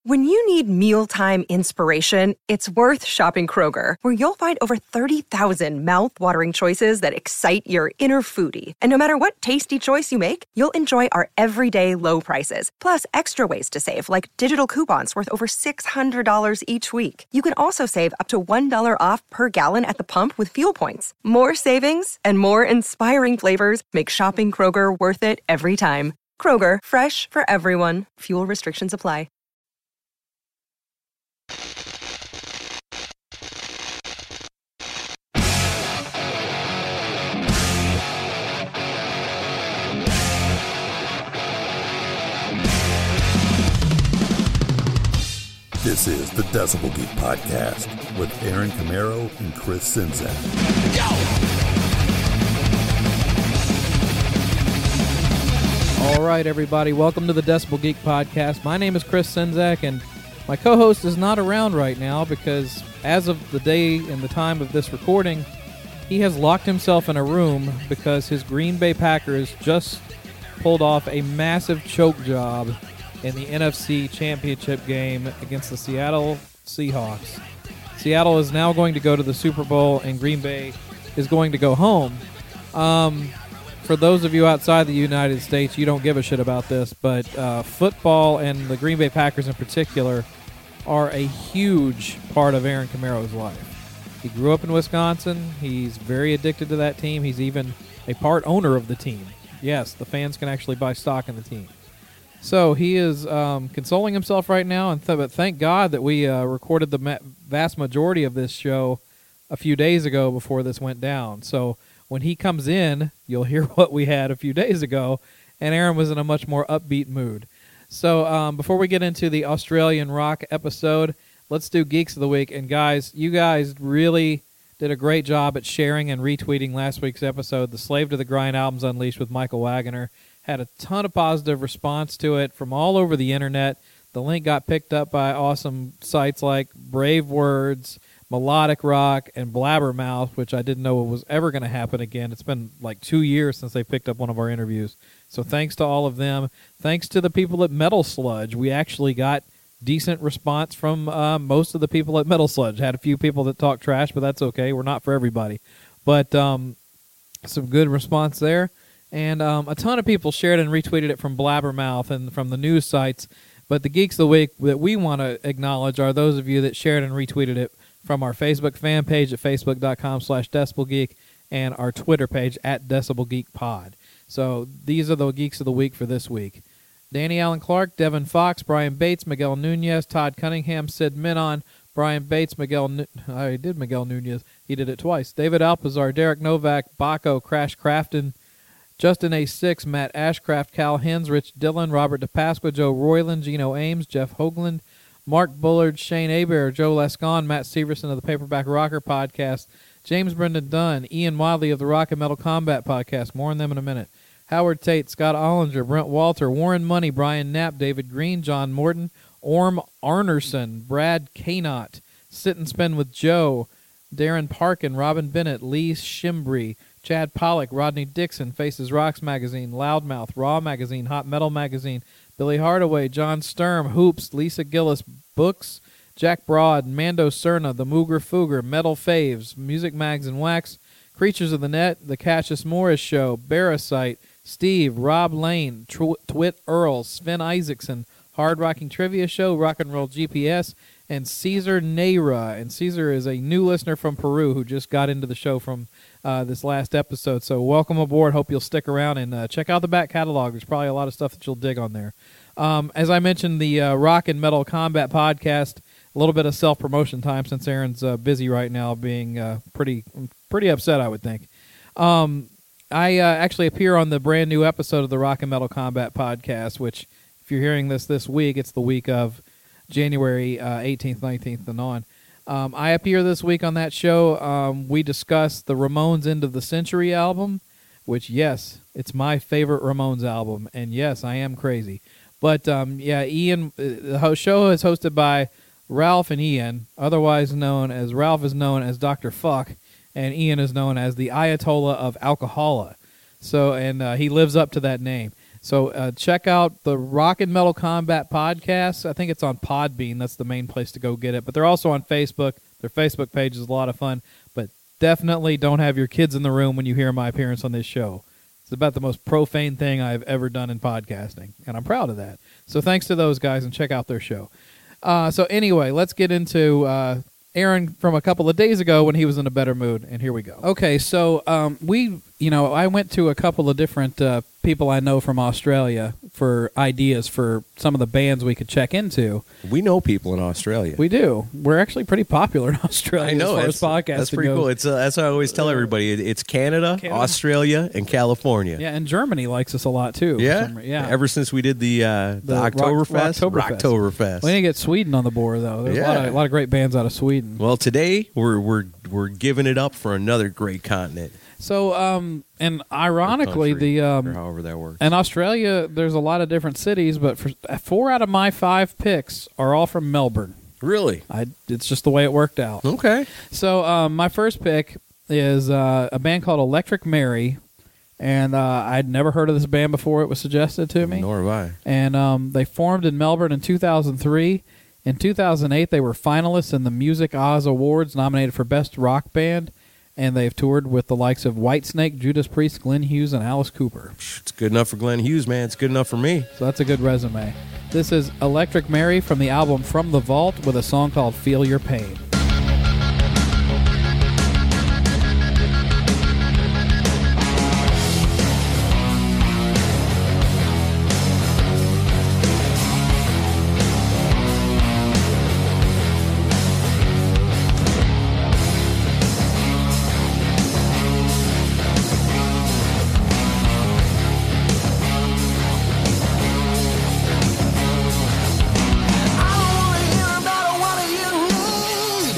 When you need mealtime inspiration, it's worth shopping Kroger, where you'll find over 30,000 mouth-watering choices that excite your inner foodie. And no matter what tasty choice you make, you'll enjoy our everyday low prices, plus extra ways to save, like digital coupons worth over $600 each week. You can also save up to $1 off per gallon at the pump with fuel points. More savings and more inspiring flavors make shopping Kroger worth it every time. Kroger, fresh for everyone. Fuel restrictions apply. This is the Decibel Geek Podcast with Aaron Camaro and Chris Czynszak. All right, everybody, welcome to the Decibel Geek Podcast. My name is Chris Czynszak, and my co-host is not around right now because as of the day and the time of this recording, he has locked himself in a room because his Green Bay Packers just pulled off a massive choke job in the NFC Championship game against the Seattle Seahawks. Seattle is now going to go to the Super Bowl, and Green Bay is going to go home. For those of you outside the United States, you don't give a shit about this, but football and the Green Bay Packers in particular are a huge part of Aaron Camaro's life. He grew up in Wisconsin. He's very addicted to that team. He's even a part owner of the team. Yes, the fans can actually buy stock in the team. So he is consoling himself right now, but thank God that we recorded the vast majority of this show a few days ago before this went down. So when he comes in, you'll hear what we had a few days ago, and Aaron was in a much more upbeat mood. So before we get into the Australian rock episode, let's do Geeks of the Week. And guys, you guys really did a great job at sharing and retweeting last week's episode, the Slave to the Grind Albums Unleashed with Michael Wagoner. Had a ton of positive response to it from all over the internet. The link got picked up by awesome sites like Brave Words, Melodic Rock, and Blabbermouth, which I didn't know was ever going to happen again. It's been like 2 years since they picked up one of our interviews. So thanks to all of them. Thanks to the people at Metal Sludge. We actually got decent response from most of the people at Metal Sludge. Had a few people that talk trash, but that's okay. We're not for everybody. But some good response there. And a ton of people shared and retweeted it from Blabbermouth and from the news sites. But the Geeks of the Week that we want to acknowledge are those of you that shared and retweeted it from our Facebook fan page at facebook.com/DecibelGeek and our Twitter page at DecibelGeekPod. So these are the Geeks of the Week for this week. Danny Allen Clark, Devin Fox, Brian Bates, Miguel Nunez, Todd Cunningham, Sid Minon, Brian Bates, Miguel Nunez. He did it twice. David Alpazar, Derek Novak, Baco, Crash Crafton, Justin A6, Matt Ashcraft, Cal Hens, Rich Dillon, Robert DePasqua, Joe Royland, Gino Ames, Jeff Hoagland, Mark Bullard, Shane Aber, Joe Lascon, Matt Severson of the Paperback Rocker Podcast, James Brendan Dunn, Ian Wadley of the Rock and Metal Combat Podcast. More on them in a minute. Howard Tate, Scott Ollinger, Brent Walter, Warren Money, Brian Knapp, David Green, John Morton, Orm Arnerson, Brad Kanot, Sit and Spend with Joe, Darren Parkin, Robin Bennett, Lee Shimbry, Chad Pollock, Rodney Dixon, Faces Rocks Magazine, Loudmouth, Raw Magazine, Hot Metal Magazine, Billy Hardaway, John Sturm, Hoops, Lisa Gillis, Books, Jack Broad, Mando Cerna, The Mooger Fooger, Metal Faves, Music Mags and Wax, Creatures of the Net, The Cassius Morris Show, Barasite, Steve, Rob Lane, Twit Earl, Sven Isaacson, Hard Rocking Trivia Show, Rock and Roll GPS, and Caesar Neira. And Caesar is a new listener from Peru who just got into the show from this last episode. So welcome aboard. Hope you'll stick around and check out the back catalog. There's probably a lot of stuff that you'll dig on there. As I mentioned, the Rock and Metal Combat Podcast, a little bit of self-promotion time since Aaron's busy right now, being pretty upset, I would think. I actually appear on the brand new episode of the Rock and Metal Combat Podcast, which, if you're hearing this week, it's the week of January 18th, 19th, and on. I appear this week on that show. We discuss the Ramones' End of the Century album, which, yes, it's my favorite Ramones album, and yes, I am crazy. But, Ian, the show is hosted by Ralph and Ian, otherwise known as, Ralph is known as Dr. Fuck, and Ian is known as the Ayatollah of Alcohola. So, and he lives up to that name. So check out the Rock and Metal Combat podcast. I think it's on Podbean. That's the main place to go get it. But they're also on Facebook. Their Facebook page is a lot of fun. But definitely don't have your kids in the room when you hear my appearance on this show. It's about the most profane thing I've ever done in podcasting, and I'm proud of that. So thanks to those guys, and check out their show. So anyway, let's get into Aaron from a couple of days ago when he was in a better mood, and here we go. Okay, so I went to a couple of different people I know from Australia for ideas for some of the bands we could check into. We know people in Australia. We do. We're actually pretty popular in Australia. I know. As far as podcasting that's pretty goes. cool. It's that's what I always tell everybody. It's Canada, Australia, and California. Yeah, and Germany likes us a lot too. Yeah. Ever since we did the Oktoberfest, We didn't get Sweden on the board though. There's a lot of great bands out of Sweden. Well, today we're giving it up for another great continent. So, and ironically, or however that works. in Australia, there's a lot of different cities, but 4 out of my 5 picks are all from Melbourne. Really? It's just the way it worked out. Okay. So, my first pick is a band called Electric Mary, and I'd never heard of this band before it was suggested to me. Nor have I. And they formed in Melbourne in 2003. In 2008, they were finalists in the Music Oz Awards, nominated for Best Rock Band. And they've toured with the likes of Whitesnake, Judas Priest, Glenn Hughes, and Alice Cooper. It's good enough for Glenn Hughes, man. It's good enough for me. So that's a good resume. This is Electric Mary from the album From the Vault with a song called Feel Your Pain. I don't wanna hear about what you need.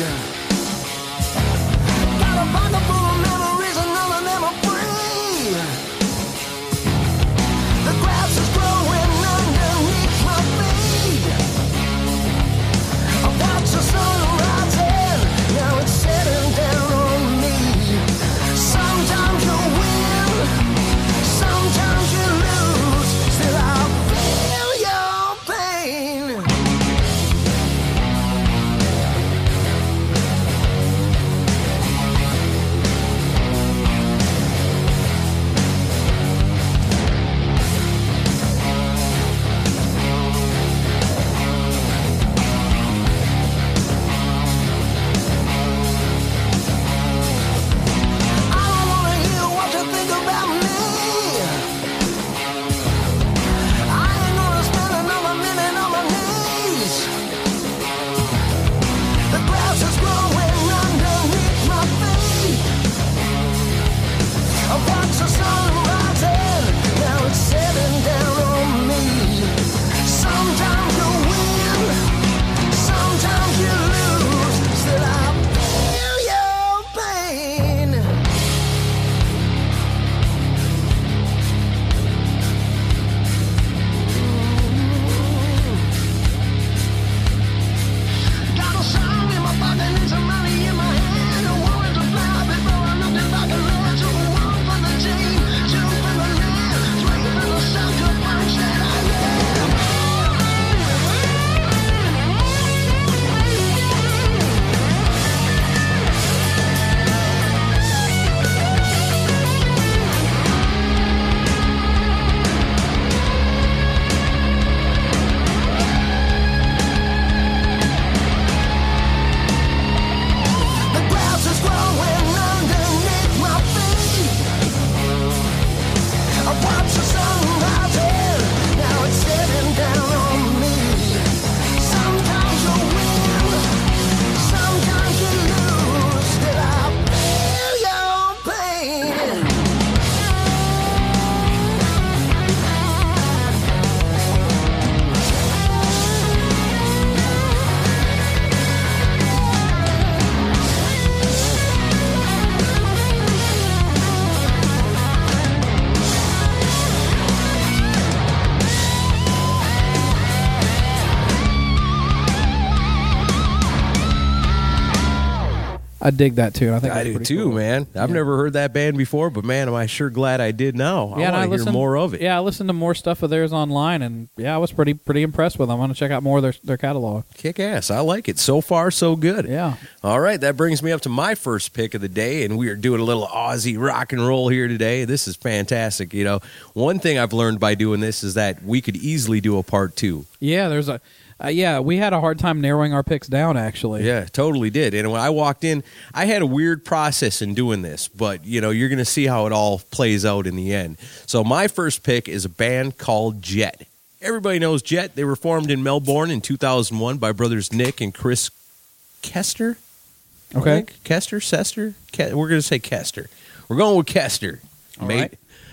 I dig that tune. I think I that's do pretty too, cool. man. I've never heard that band before, but man, am I sure glad I did now. Yeah, I want to hear more of it. Yeah, I listened to more stuff of theirs online, and yeah, I was pretty impressed with them. I want to check out more of their catalog. Kick ass. I like it. So far, so good. Yeah. All right, that brings me up to my first pick of the day, and we are doing a little Aussie rock and roll here today. This is fantastic. You know, one thing I've learned by doing this is that we could easily do a part two. Yeah, there's a. We had a hard time narrowing our picks down, actually. Yeah, totally did. And when I walked in, I had a weird process in doing this, but, you know, you're going to see how it all plays out in the end. So my first pick is a band called Jet. Everybody knows Jet. They were formed in Melbourne in 2001 by brothers Nick and Chris Kester. Okay. Sester? We're going to say Kester. We're going with Kester, All mate. right.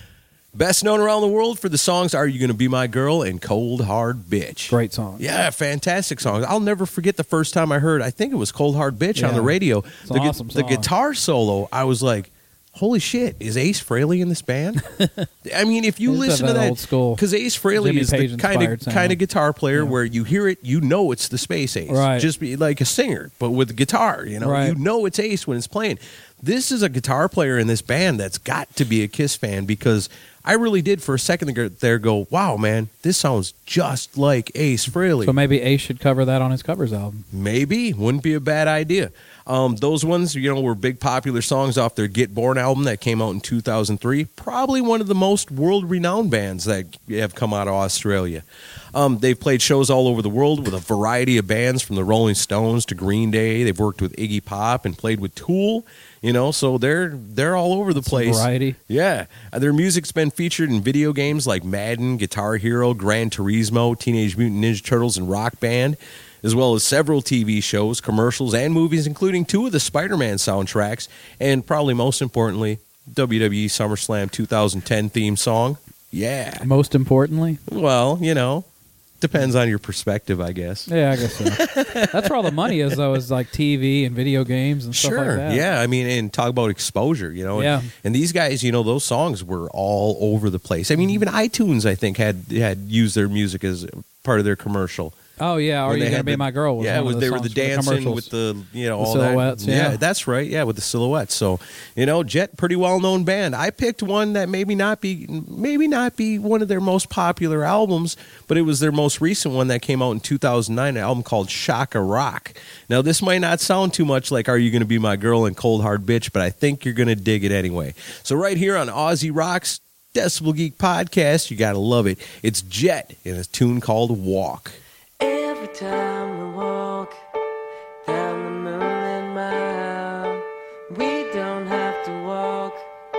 Best known around the world for the songs Are You Gonna Be My Girl and Cold Hard Bitch. Great song. Yeah, fantastic songs. I'll never forget the first time I heard, I think it was Cold Hard Bitch on the radio. It's an awesome The song. guitar solo, I was like, holy shit, is Ace Frehley in this band? I mean, if you It's listen to that that, old school because Ace Frehley Jimmy is the Page kind inspired of sound. guitar player Yeah. where you hear it, you know it's the Space Ace. Right. Just be like a singer, but with a guitar, you know. Right. You know it's Ace when it's playing. This is a guitar player in this band that's got to be a Kiss fan, because I really did for a second there go, wow, man, this sounds just like Ace Frehley. So maybe Ace should cover that on his covers album. Maybe. Wouldn't be a bad idea. Those ones, you know, were big popular songs off their Get Born album that came out in 2003. Probably one of the most world-renowned bands that have come out of Australia. They've played shows all over the world with a variety of bands, from the Rolling Stones to Green Day. They've worked with Iggy Pop and played with Tool. You know, so they're all over the place. Variety. Yeah. Their music's been featured in video games like Madden, Guitar Hero, Gran Turismo, Teenage Mutant Ninja Turtles, and Rock Band, as well as several TV shows, commercials, and movies, including 2 of the Spider-Man soundtracks, and probably most importantly, WWE SummerSlam 2010 theme song. Yeah. Most importantly? Well, you know, depends on your perspective, I guess. Yeah, I guess so. That's where all the money is, though, is like TV and video games and stuff like that. Yeah. I mean, and talk about exposure, you know. Yeah. And these guys, you know, those songs were all over the place. I mean, even iTunes, I think, had used their music as part of their commercial. Oh, yeah. Are When You they Gonna had Be the- My Girl? Was yeah, one of the they were songs the for the dancing commercials. with the, you know, The all silhouettes, that. yeah. That's right. Yeah, with the silhouettes. So, you know, Jet, pretty well known band. I picked one that maybe not be one of their most popular albums, but it was their most recent one that came out in 2009, an album called Shaka Rock. Now, this might not sound too much like Are You Gonna Be My Girl and Cold Hard Bitch, but I think you're gonna dig it anyway. So right here on Aussie Rocks Decibel Geek Podcast, you gotta love it. It's Jet in a tune called Walk. Every time we walk down the moonlit mile, we don't have to walk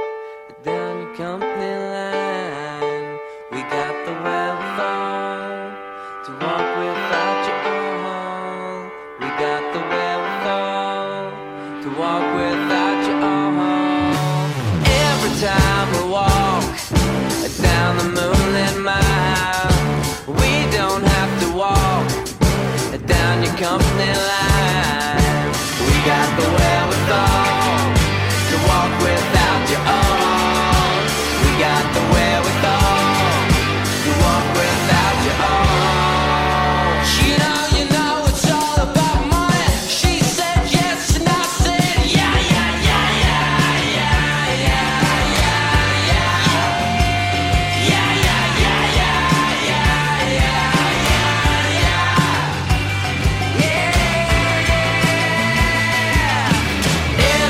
down your company line. We got the wherewithal to walk without you all. We got the wherewithal to walk without you all. Every time we walk down the moonlit mile, we don't have to walk down your company line. We got the wherewithal to walk without your own. We got the wherewithal to walk without your own. You know it's all about money. She said yes and I said yeah, yeah, yeah, yeah, yeah, yeah, yeah, yeah, yeah, yeah, yeah, yeah, yeah, yeah, yeah.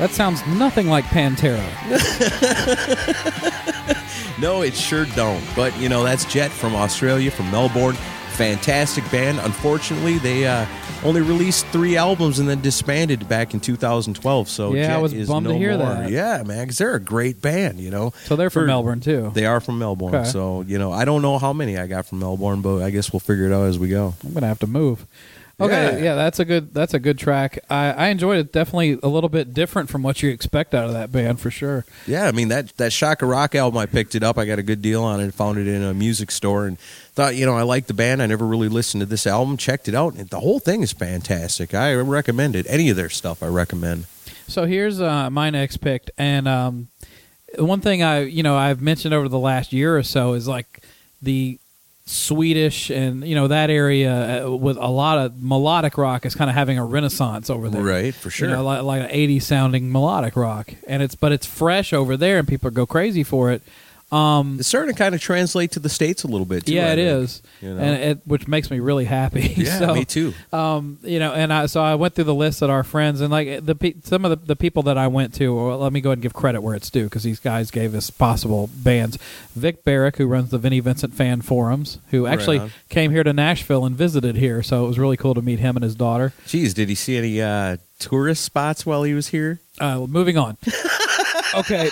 That sounds nothing like Pantera. No, it sure don't. But, you know, that's Jet from Australia, from Melbourne. Fantastic band. Unfortunately, they only released 3 albums and then disbanded back in 2012. So Yeah, Jet I was is bummed no to hear more. that. Yeah, man, because they're a great band, you know. So they're from Melbourne, too. They are from Melbourne. Okay. So, you know, I don't know how many I got from Melbourne, but I guess we'll figure it out as we go. I'm going to have to move. Okay, yeah, that's a good track. I enjoyed it. Definitely a little bit different from what you expect out of that band, for sure. Yeah, I mean, that Shaka Rock album, I picked it up. I got a good deal on it. Found it in a music store and thought, you know, I like the band. I never really listened to this album. Checked it out. And the whole thing is fantastic. I recommend it. Any of their stuff I recommend. So here's my next pick. And one thing I've mentioned over the last year or so is like the Swedish and, you know, that area with a lot of melodic rock is kind of having a renaissance over there. Right, for sure. You know, like an 80s sounding melodic rock. And it's fresh over there and people go crazy for it. It's starting to kind of translate to the States a little bit, too. Yeah, I it think, is, you know? and which makes me really happy. Yeah, So, me too. You know, and I went through the list of our friends, and like some of the people that I went to. Well, let me go ahead and give credit where it's due, because these guys gave us possible bands. Vic Barrick, who runs the Vinnie Vincent fan forums, who actually came here to Nashville and visited here, so it was really cool to meet him and his daughter. Geez, did he see any tourist spots while he was here? Moving on. Okay.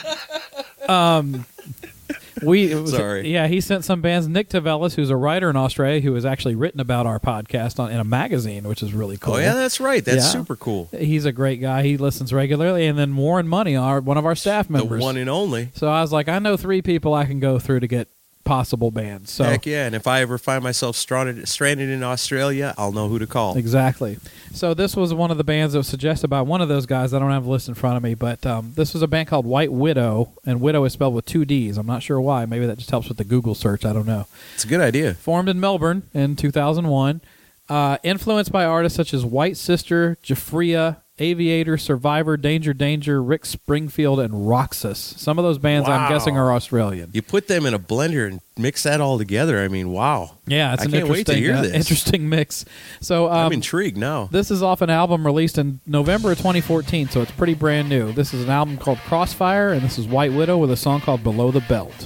Sorry. Yeah, he sent some bands. Nick Tavelis, who's a writer in Australia, who has actually written about our podcast in a magazine, which is really cool. Oh, yeah, that's right. That's Yeah. super cool. He's a great guy. He listens regularly. And then Warren Money, one of our staff members. The one and only. So I was like, I know 3 people I can go through to get possible bands. So Heck yeah, and if I ever find myself stranded in Australia, I'll know who to call. Exactly. So this was one of the bands that was suggested by one of those guys. I don't have a list in front of me, but this was a band called White Widow, and Widow is spelled with 2 Ds. I'm not sure why. Maybe that just helps with the Google search. I don't know. It's a good idea. Formed in Melbourne in 2001. Influenced by artists such as White Sister, Jafria, Aviator, Survivor, Danger Danger, Rick Springfield, and Roxas. Some of those bands I'm guessing are Australian. You put them in a blender and mix that all together. I mean, wow. Yeah, it's I an can't wait to interesting, hear this. interesting mix. So I'm intrigued now. This is off an album released in November of 2014, so it's pretty brand new. This is an album called Crossfire, and this is White Widow with a song called Below the Belt.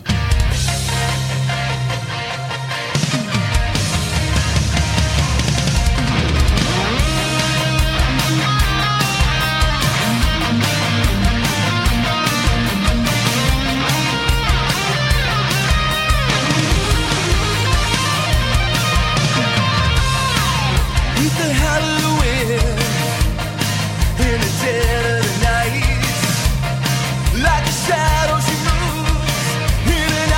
Like a shadow she moves in and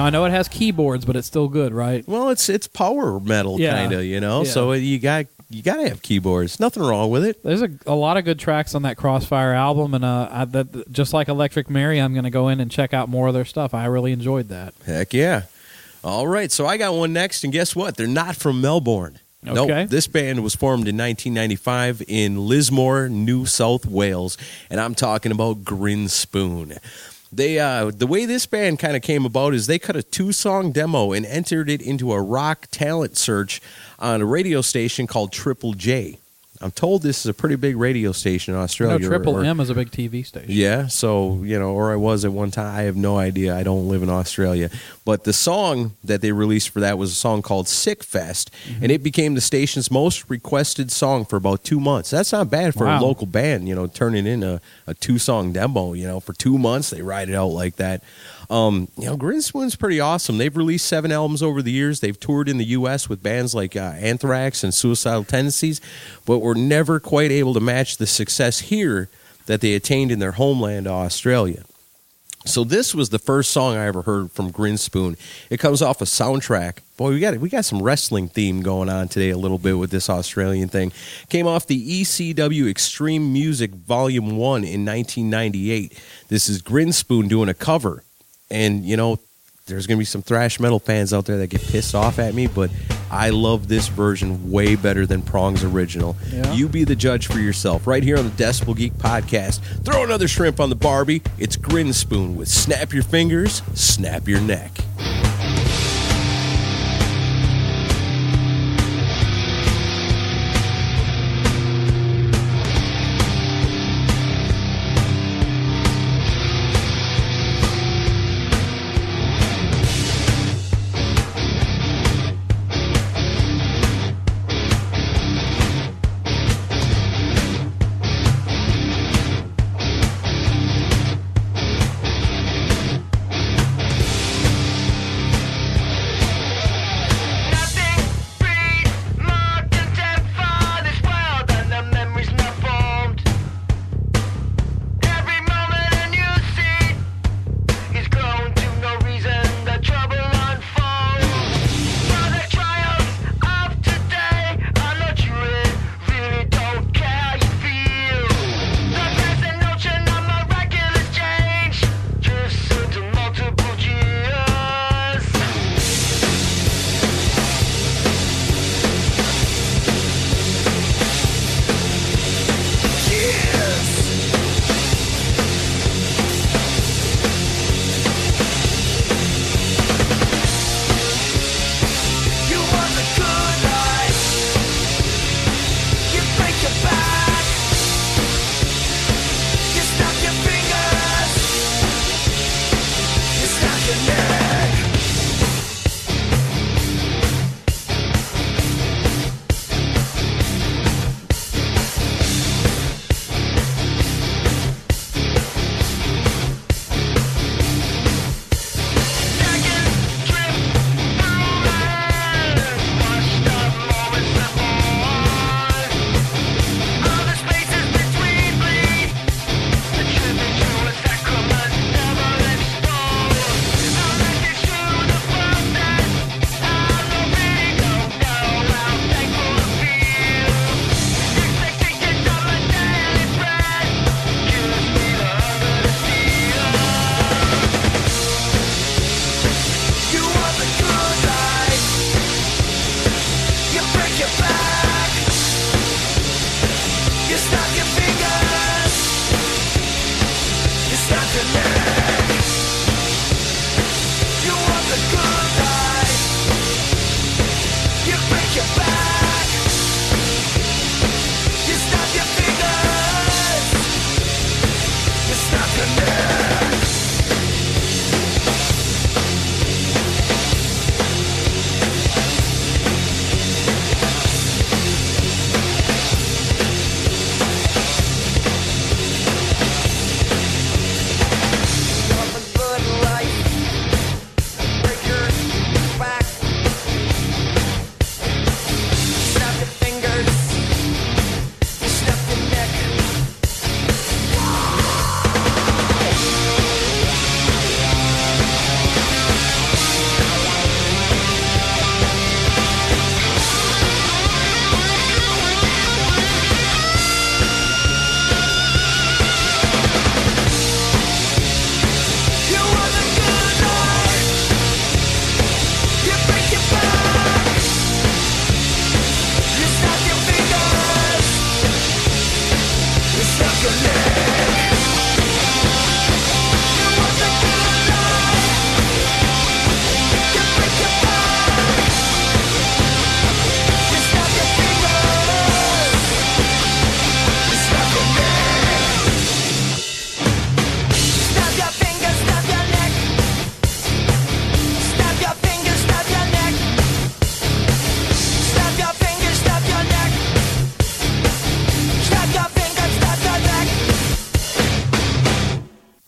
I know it has keyboards, but it's still good, right? Well, it's power metal Yeah. kind of, Yeah. So you got to have keyboards. Nothing wrong with it. There's a lot of good tracks on that Crossfire album, and just like Electric Mary, I'm going to go in and check out more of their stuff. I really enjoyed that. Heck yeah. All right, so I got one next, and guess what? They're not from Melbourne. Okay. Nope, this band was formed in 1995 in Lismore, New South Wales, and I'm talking about Grin Spoon. They the way this band kind of came about is they cut a 2-song demo and entered it into a rock talent search on a radio station called Triple J. I'm told this is a pretty big radio station in Australia. Triple M is a big TV station. Yeah, so, or I was at one time. I have no idea. I don't live in Australia. But the song that they released for that was a song called Sick Fest, and it became the station's most requested song for about 2 months. That's not bad for a local band, turning in a 2-song demo. For 2 months, they ride it out like that. Grin Spoon's pretty awesome. They've released 7 albums over the years. They've toured in the U.S. with bands like Anthrax and Suicidal Tendencies, but were never quite able to match the success here that they attained in their homeland, Australia. So this was the first song I ever heard from Grin Spoon. It comes off a soundtrack. Boy, we got some wrestling theme going on today a little bit with this Australian thing. Came off the ECW Extreme Music Volume 1 in 1998. This is Grin Spoon doing a cover. And, there's going to be some thrash metal fans out there that get pissed off at me, but I love this version way better than Prong's original. Yeah. You be the judge for yourself. Right here on the Decibel Geek Podcast. Throw another shrimp on the Barbie. It's Grin Spoon with Snap Your Fingers, Snap Your Neck.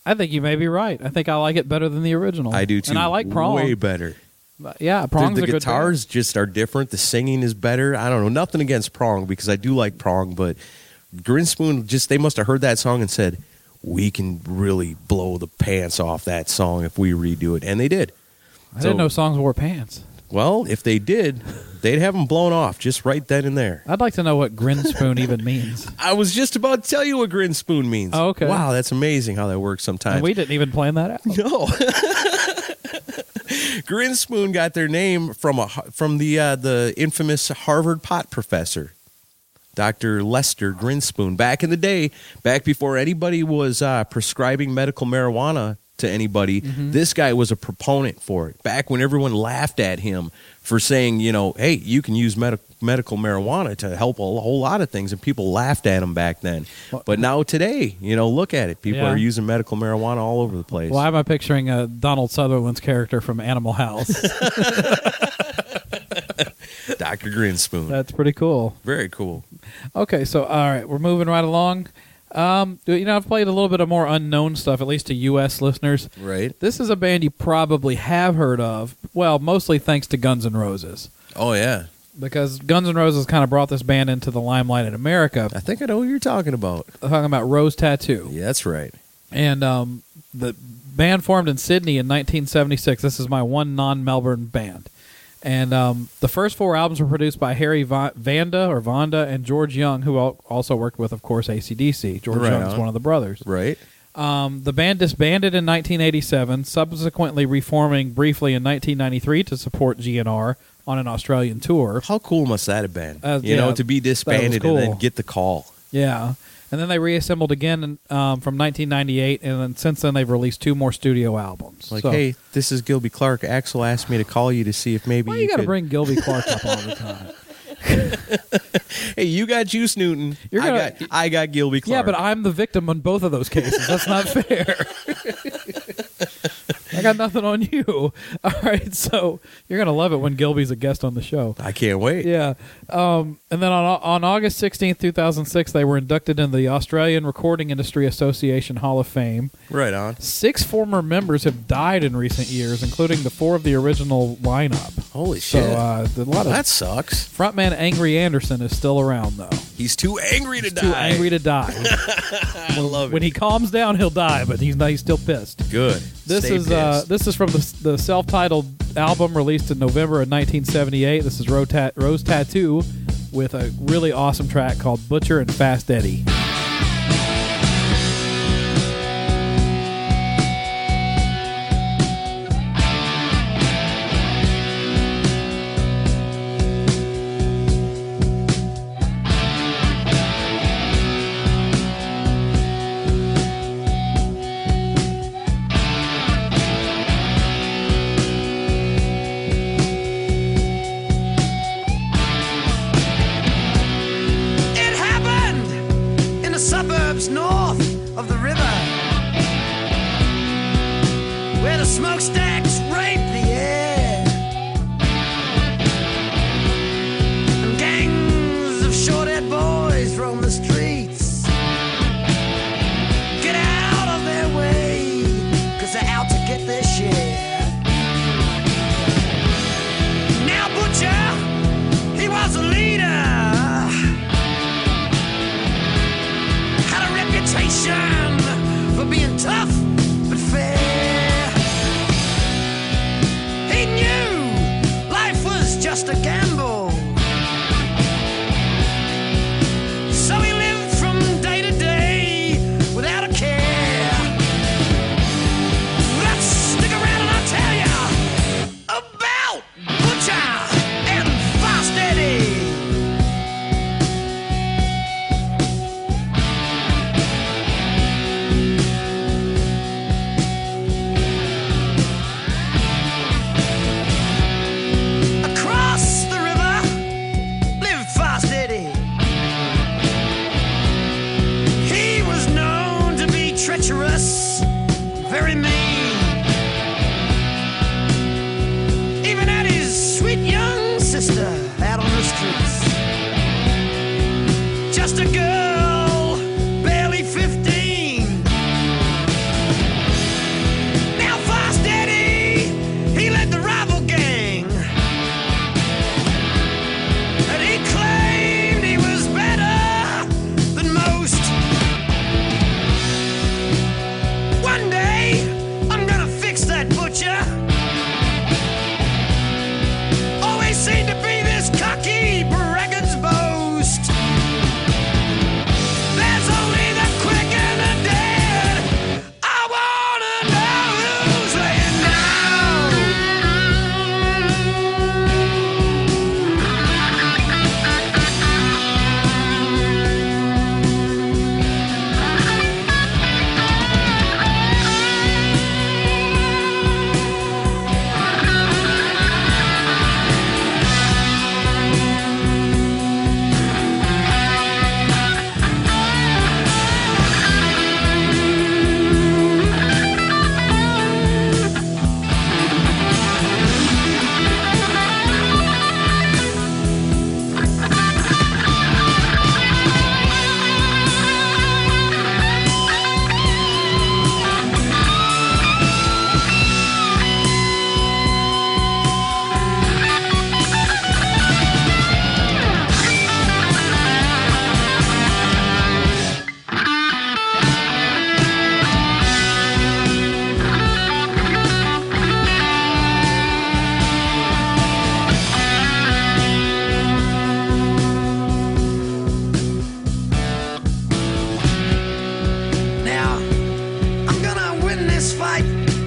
I think you may be right. I think I like it better than the original. I do too. And I like Prong. Way better. Yeah, Prong's The a good guitars just are different. The singing is better. I don't know. Nothing against Prong because I do like Prong, but Grinspoon, they must have heard that song and said, we can really blow the pants off that song if we redo it. And they did. I didn't know songs wore pants. Well, if they did, they'd have them blown off just right then and there. I'd like to know what Grinspoon even means. I was just about to tell you what Grinspoon means. Oh, okay. Wow, that's amazing how that works sometimes. And we didn't even plan that out. No. Grinspoon got their name from the infamous Harvard pot professor, Dr. Lester Grinspoon. Back in the day, back before anybody was prescribing medical marijuana to anybody, this guy was a proponent for it. Back when everyone laughed at him for saying, hey, you can use medical marijuana to help a whole lot of things, and people laughed at him back then. But now today, look at it. People are using medical marijuana all over the place. Why am I picturing Donald Sutherland's character from Animal House? Dr. Grinspoon. That's pretty cool. Very cool. Okay, so all right, we're moving right along. I've played a little bit of more unknown stuff, at least to U.S. listeners. Right. This is a band you probably have heard of, well, mostly thanks to Guns N' Roses. Oh, yeah. Because Guns N' Roses kind of brought this band into the limelight in America. I think I know what you're talking about. I'm talking about Rose Tattoo. Yeah, that's right. And the band formed in Sydney in 1976. This is my one non-Melbourne band. And the first 4 albums were produced by Harry Vanda and George Young, who also worked with, of course, AC/DC. George Young's one of the brothers. Right. The band disbanded in 1987, subsequently reforming briefly in 1993 to support GNR on an Australian tour. How cool must that have been? To be that disbanded was cool. and then get the call. Yeah. And then they reassembled again from 1998, and then since then they've released 2 more studio albums. Hey, this is Gilby Clark. Axel asked me to call you to see if maybe why you got to could... bring Gilby Clark up all the time? Hey, you got Juice Newton. I got Gilby Clark. Yeah, but I'm the victim in both of those cases. That's not fair. I got nothing on you. All right, so you're going to love it when Gilby's a guest on the show. I can't wait. Yeah. And then on August 16th, 2006, they were inducted into the Australian Recording Industry Association Hall of Fame. Right on. 6 former members have died in recent years, including the 4 of the original lineup. Holy shit. So a lot of that sucks. Frontman Angry Anderson is still around, though. He's too angry to die. Too angry to die. I love it. When he calms down, he'll die, but he's still pissed. Good. This is from the self-titled album released in November of 1978. This is Rose Tattoo with a really awesome track called Butcher and Fast Eddie. North of the river, where the smokestacks rape the air, and gangs of short-haired boys roam the streets. Get out of their way, 'cause they're out to get their share. Now Butcher, he was a leader, for being tough but fair.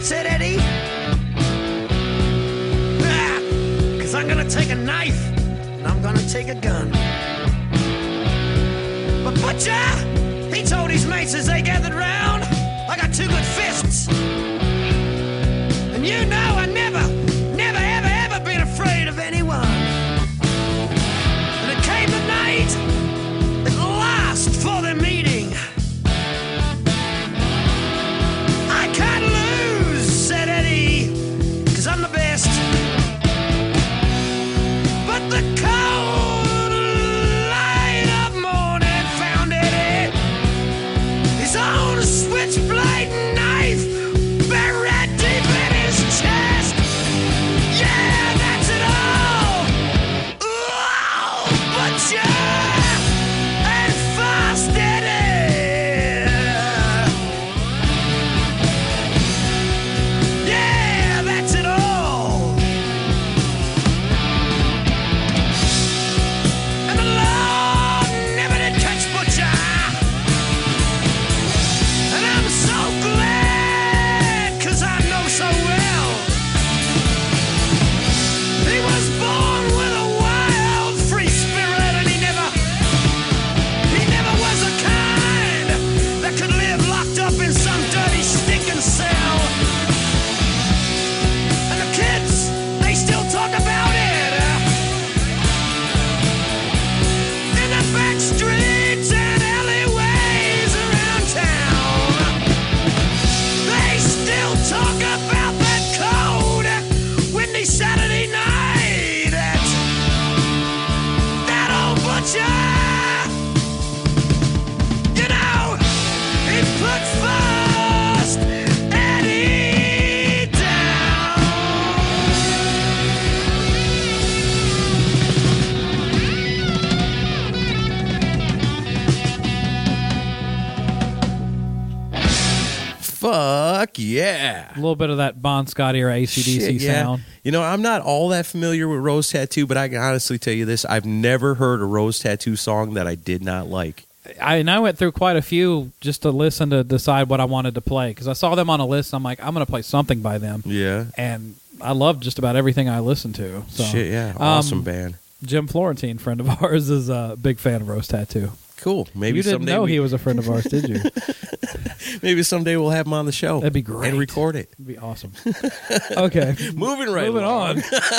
said Eddie. Because I'm gonna take a knife and I'm gonna take a gun. But Butcher, he told his mates as they gathered round, I got two good fists. And you know I never, ever been afraid of anyone. And it came the night at last for the meeting. I can't lose, said Eddie, 'cause I'm the best. But the cold light of morning found Eddie his own switchblade knife buried deep in his chest. Yeah, that's it all. Ooh, Butcher and Fast Eddie. Yeah, that's it all. And the law never did catch Butcher. And I'm so glad, 'cause I know so well. He was born with a wild, free spirit, and he never was the kind that could live locked up in some dirty, stinking cell. And the kids, they still talk about it. In the back streets and alleyways around town, they still talk about that cold, windy Saturday night. That old Butcher, you know, he put Fast Eddie down. Fuck yeah. A little bit of that Bon Scott era AC/DC Shit, yeah. sound. You know, I'm not all that familiar with Rose Tattoo, but I can honestly tell you this. I've never heard a Rose Tattoo song that I did not like. I went through quite a few just to listen to decide what I wanted to play because I saw them on a list. And I'm like, I'm going to play something by them. Yeah. And I loved just about everything I listened to. So, Shit, yeah. Awesome band. Jim Florentine, friend of ours, is a big fan of Rose Tattoo. Cool. Maybe You didn't someday know he was a friend of ours, did you? maybe someday we'll have him on the show. That'd be great. And record it. It'd be awesome. Okay. Moving on.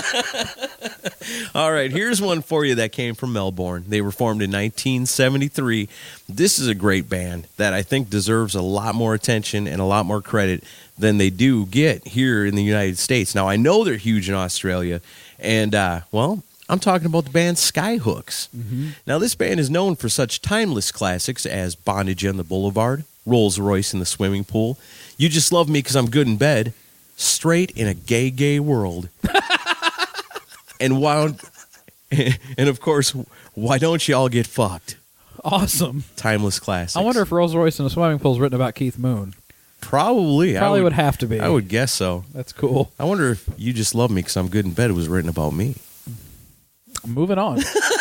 All right, here's one for you that came from Melbourne. They were formed in 1973. This is a great band that I think deserves a lot more attention and a lot more credit than they do get here in the United States. Now, I know they're huge in Australia, and, well, I'm talking about the band Skyhooks. Mm-hmm. Now, this band is known for such timeless classics as Bondage on the Boulevard, Rolls Royce in the Swimming Pool, You Just Love Me Because I'm Good in Bed, Straight in a Gay World. And of course, Why Don't You All Get Fucked? Awesome. Timeless classics. I wonder if Rolls Royce in a Swimming Pool is written about Keith Moon. Probably. Probably would have to be. I would guess so. That's cool. I wonder if You Just Love Me Because I'm Good in Bed was written about me. Moving on.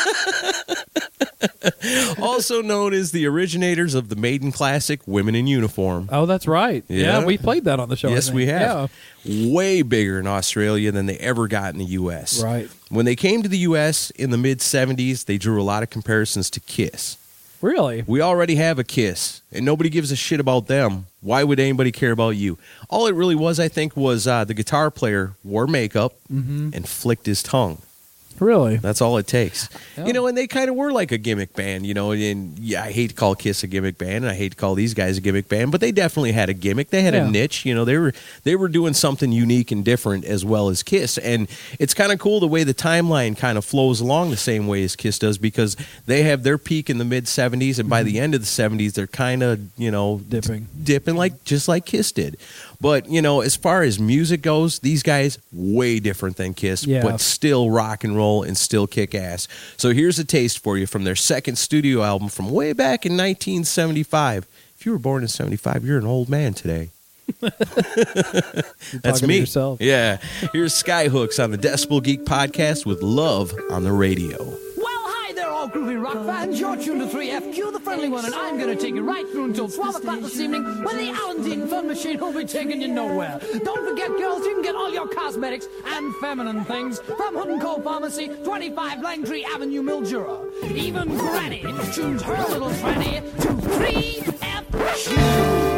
Also known as the originators of the Maiden classic, Women in Uniform. Oh, that's right. Yeah. Yeah, we played that on the show. Yes, I think. we have. Way bigger in Australia than they ever got in the U.S. Right. When they came to the U.S. in the mid-'70s, they drew a lot of comparisons to Kiss. Really? We already have a Kiss, and nobody gives a shit about them. Why would anybody care about you? All it really was, I think, was the guitar player wore makeup and flicked his tongue. Really? That's all it takes. Yeah. You know, and they kind of were like a gimmick band, you know, and yeah, I hate to call Kiss a gimmick band, and I hate to call these guys a gimmick band, but they definitely had a gimmick. They had Yeah. a niche, you know, they were doing something unique and different as well as Kiss. And it's kind of cool the way the timeline kind of flows along the same way as Kiss does, because they have their peak in the mid-'70s, and by the end of the '70s, they're kind of, you know, dipping like just like Kiss did. But, you know, as far as music goes, these guys, way different than Kiss, Yeah. but still rock and roll and still kick ass. So here's a taste for you from their second studio album from way back in 1975. If you were born in 75, you're an old man today. That's talking to me. yourself. Yeah. Here's Skyhooks on the Decibel Geek podcast with Love on the Radio. Well, hi there, all all groovy rock fans, you're tuned to 3FQ, the friendly one, and I'm gonna take you right through until 12 o'clock this evening when the Allentine Fun Machine will be taking you nowhere. Don't forget, girls, you can get all your cosmetics and feminine things from Hood & Co. Pharmacy, 25 Langtree Avenue, Mildura. Even Granny tunes her little tranny to 3FQ.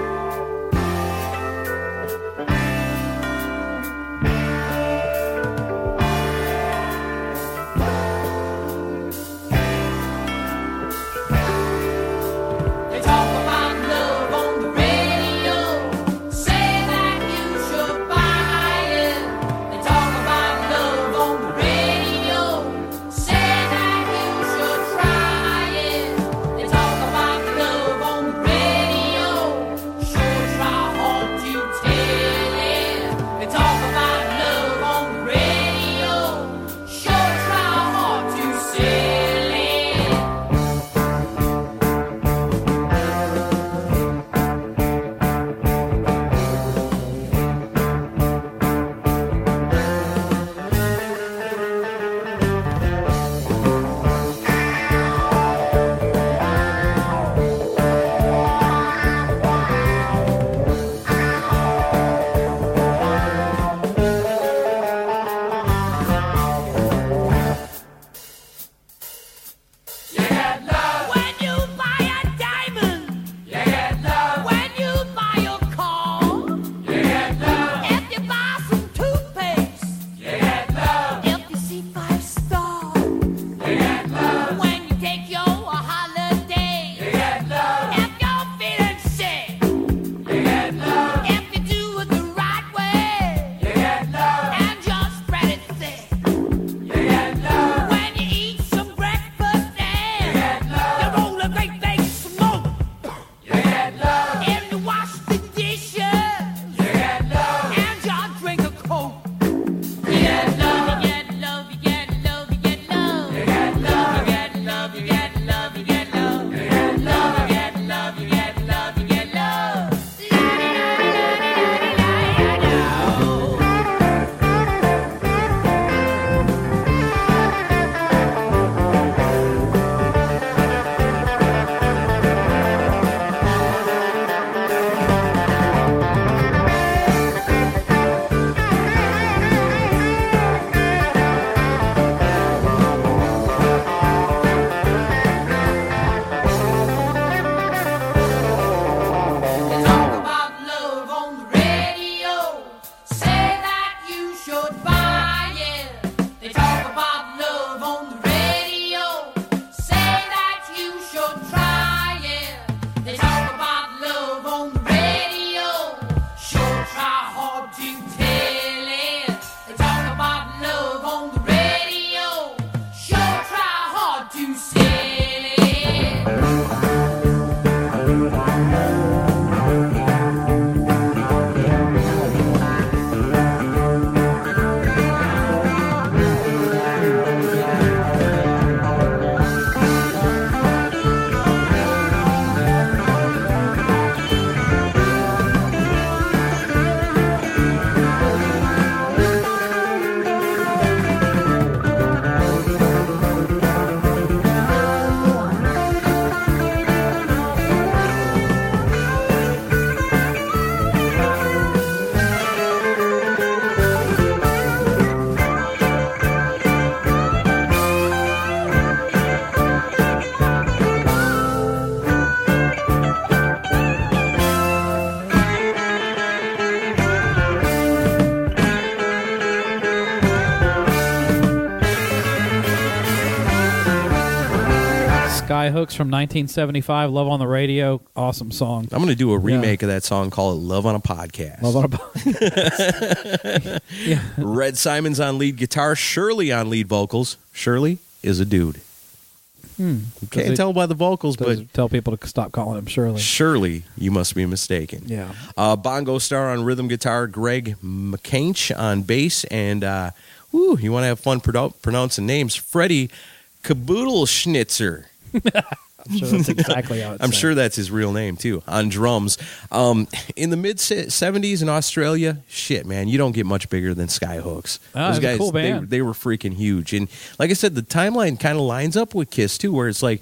Skyhooks from 1975, Love on the Radio. Awesome song. I'm going to do a remake of that song called Love on a Podcast. Love on a Podcast. Yeah. Red Simon's on lead guitar, Shirley on lead vocals. Shirley is a dude. Can't tell by the vocals, but tell people to stop calling him Shirley. Shirley, you must be mistaken. Yeah. Bongo Star on rhythm guitar, Greg McCainch on bass, and you want to have fun pronouncing names, Freddie Caboodle Schnitzer I'm sure that's exactly how it's I'm said. sure that's his real name too, on drums. In the mid 70s in Australia, shit, man, you don't get much bigger than Skyhooks. Those guys, a cool band. They were freaking huge. And like I said, the timeline kind of lines up with Kiss too, where it's like,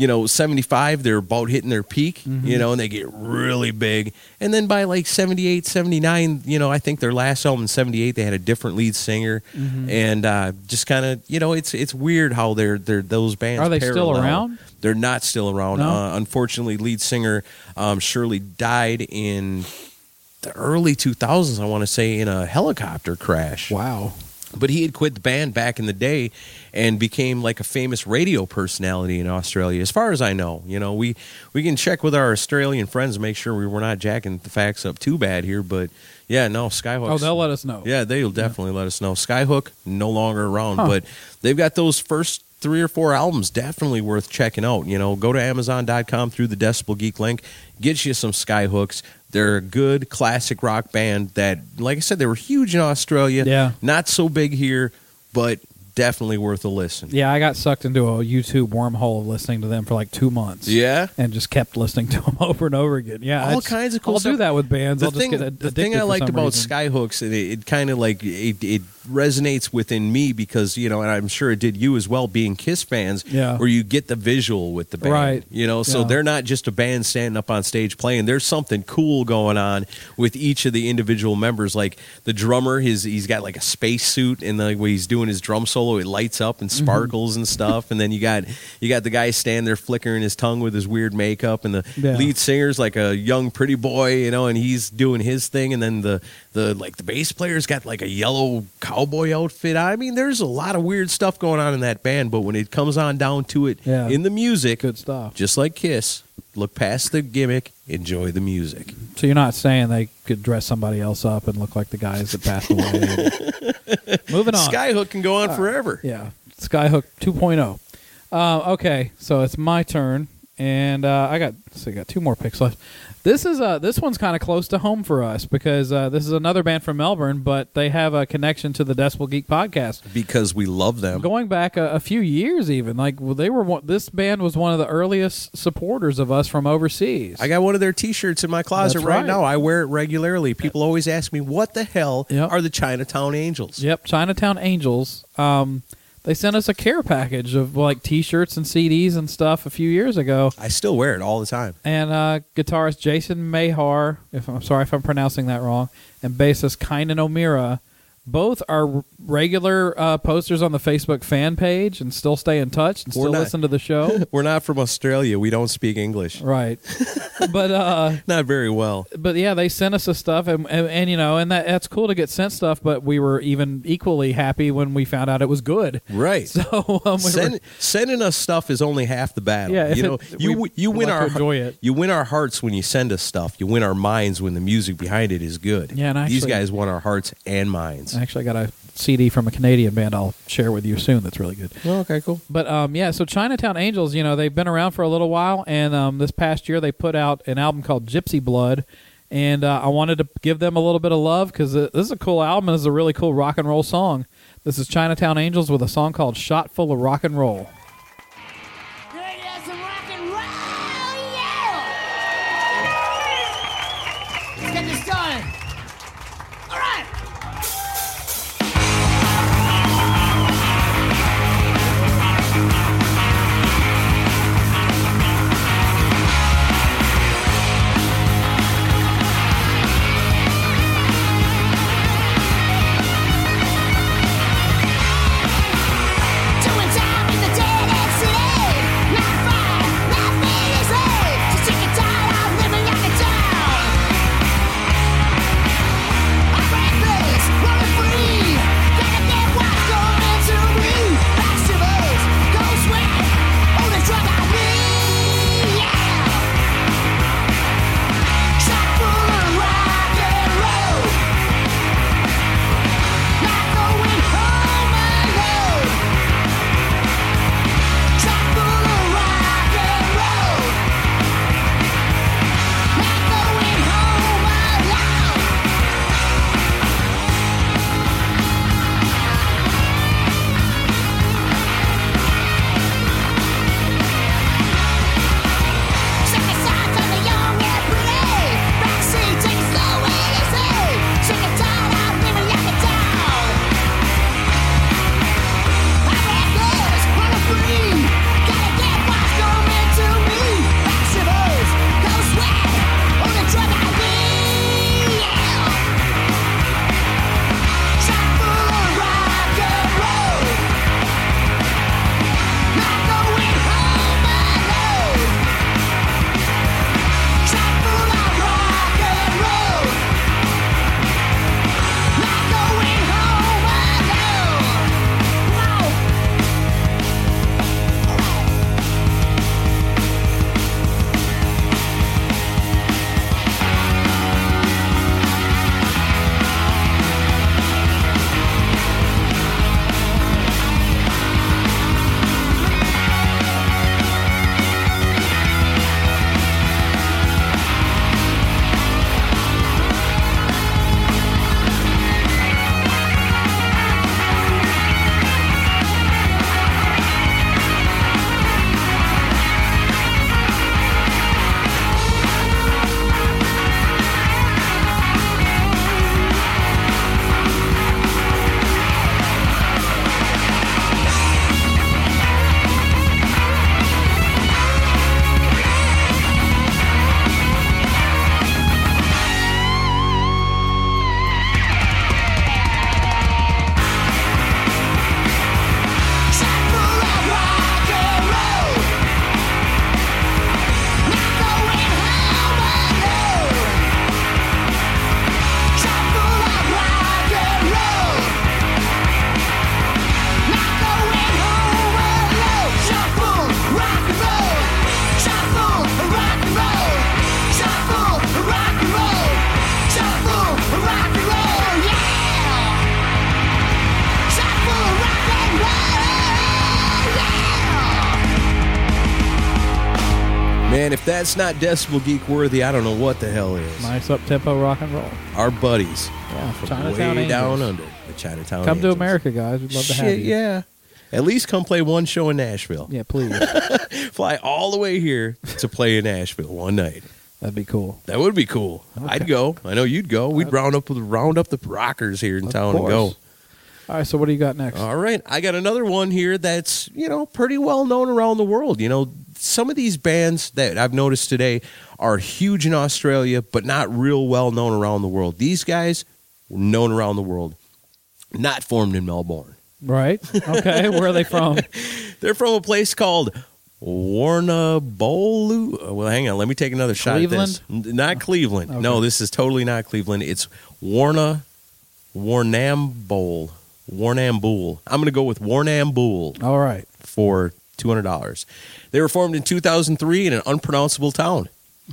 75, they're about hitting their peak, and they get really big. And then by like 78, 79, I think their last album in 78, they had a different lead singer. And just kind of, it's weird how they're those bands Are they still parallel. around? They're not still around. No? Unfortunately, lead singer Shirley died in the early 2000s, I want to say, in a helicopter crash. Wow. But he had quit the band back in the day and became like a famous radio personality in Australia, as far as I know. We can check with our Australian friends and make sure we're not jacking the facts up too bad here. But, yeah, no, Skyhook. Oh, they'll let us know. Yeah, they'll definitely let us know. Skyhook, no longer around. But they've got those first 3 or 4 albums definitely worth checking out. Go to Amazon.com through the Decibel Geek link. Get you some Skyhooks. They're a good classic rock band that, like I said, they were huge in Australia. Yeah. Not so big here, but definitely worth a listen. Yeah, I got sucked into a YouTube wormhole of listening to them for like 2 months. Yeah? And just kept listening to them over and over again. Yeah. All kinds of cool I'll stuff. do that with bands. The thing I liked about reason. Skyhooks, it kind of like it resonates within me because, and I'm sure it did you as well, being Kiss fans, where you get the visual with the band. Right. So they're not just a band standing up on stage playing. There's something cool going on with each of the individual members. Like the drummer, he's got like a space suit, and when he's doing his drum solo, it lights up and sparkles and stuff. And then you got the guy standing there flickering his tongue with his weird makeup, and the lead singer's like a young pretty boy, and he's doing his thing. And then the bass player's got like a yellow cowboy outfit. I mean, there's a lot of weird stuff going on in that band, but when it comes on down to it in the music, good stuff. Just like Kiss, look past the gimmick, enjoy the music. So you're not saying they could dress somebody else up and look like the guys that passed away. Moving on. Skyhook can go on forever. Yeah. Skyhook 2.0. Okay, so it's my turn, and I got 2 more picks left. This one's kind of close to home for us because this is another band from Melbourne, but they have a connection to the Decibel Geek podcast because we love them. Going back a few years, even this band was one of the earliest supporters of us from overseas. I got one of their T-shirts in my closet That's right now. I wear it regularly. People always ask me, "What the hell are the Chinatown Angels?" Yep, Chinatown Angels. They sent us a care package of like T-shirts and CDs and stuff a few years ago. I still wear it all the time. And guitarist Jason Mahar, I'm sorry if I'm pronouncing that wrong, and bassist Kainan O'Meara, both are regular posters on the Facebook fan page and still stay in touch and still listen to the show. We're not from Australia. We don't speak English. Right. But not very well. But yeah, they sent us the stuff, and that's cool to get sent stuff. But we were even equally happy when we found out it was good. Right. So sending us stuff is only half the battle. Yeah, you win our enjoy it. You win our hearts when you send us stuff. You win our minds when the music behind it is good. Yeah, and these guys won our hearts and minds. Actually, I got a CD from a Canadian band I'll share with you soon that's really good. Oh, okay, cool. But so Chinatown Angels, they've been around for a little while, and this past year they put out an album called Gypsy Blood, and I wanted to give them a little bit of love because this is a cool album. This is a really cool rock and roll song. This is Chinatown Angels with a song called Shot Full of Rock and Roll. Let's get this started. All right. Doing time in the dead Man, if that's not Decibel Geek worthy, I don't know what the hell is. Nice up-tempo rock and roll. Our buddies Yeah, from Chinatown way Angels. down under, the Chinatown Come to Angels. America, guys. We'd love to have Shit, you. yeah. At least come play one show in Nashville. Yeah, please. Fly all the way here to play in Nashville one night. That'd be cool. That would be cool. I'd go. I know you'd go. We'd round up the rockers here in town and go. All right, so what do you got next? All right. I got another one here that's, pretty well known around the world. Some of these bands that I've noticed today are huge in Australia, but not real well known around the world. These guys were known around the world, not formed in Melbourne. Right. Okay, where are they from? They're from a place called Warrnambool. Well, hang on. Let me take another shot at this. Not Cleveland. Okay. No, this is totally not Cleveland. It's Warrnambool. Warrnambool. I'm going to go with Warrnambool All right. for $200. They were formed in 2003 in an unpronounceable town.